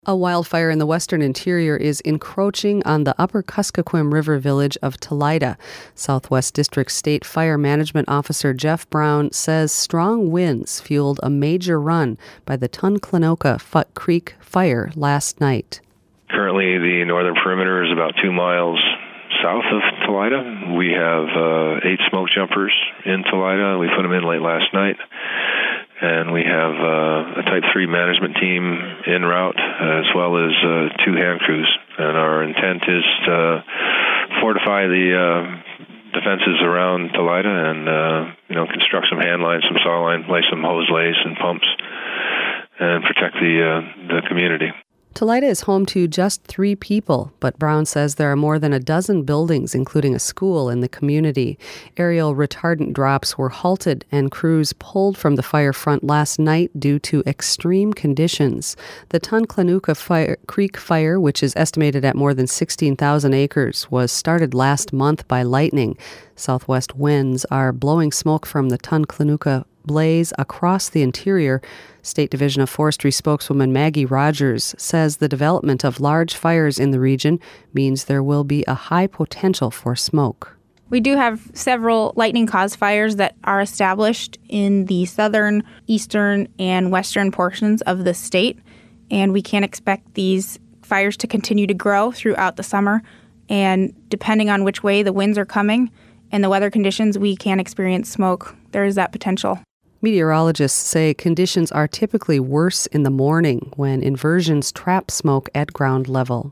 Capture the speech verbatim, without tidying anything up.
A wildfire in the western interior is encroaching on the upper Kuskokwim River village of Tulida. Southwest District State Fire Management Officer Jeff Brown says strong winds fueled a major run by the Tunclanoka Fut Creek fire last night. Currently, the northern perimeter is about two miles south of Tulida. We have uh, eight smoke jumpers in Tulida. We put them in late last night. And we have uh, a Type three management team en route, as well as uh, two hand crews. And our intent is to fortify the uh, defenses around Tulida and uh, you know, construct some hand lines, some saw line, lay some hose lays and pumps, and protect the uh, the community. Tulida is home to just three people, but Brown says there are more than a dozen buildings, including a school, in the community. Aerial retardant drops were halted and crews pulled from the fire front last night due to extreme conditions. The Tunclanoka fire, Creek fire, which is estimated at more than sixteen thousand acres, was started last month by lightning. Southwest winds are blowing smoke from the Tunclanoka blaze across the interior. State Division of Forestry spokeswoman Maggie Rogers says the development of large fires in the region means there will be a high potential for smoke. We do have several lightning-caused fires that are established in the southern, eastern, and western portions of the state, and we can expect these fires to continue to grow throughout the summer. And depending on which way the winds are coming and the weather conditions, we can experience smoke. There is that potential. Meteorologists say conditions are typically worse in the morning when inversions trap smoke at ground level.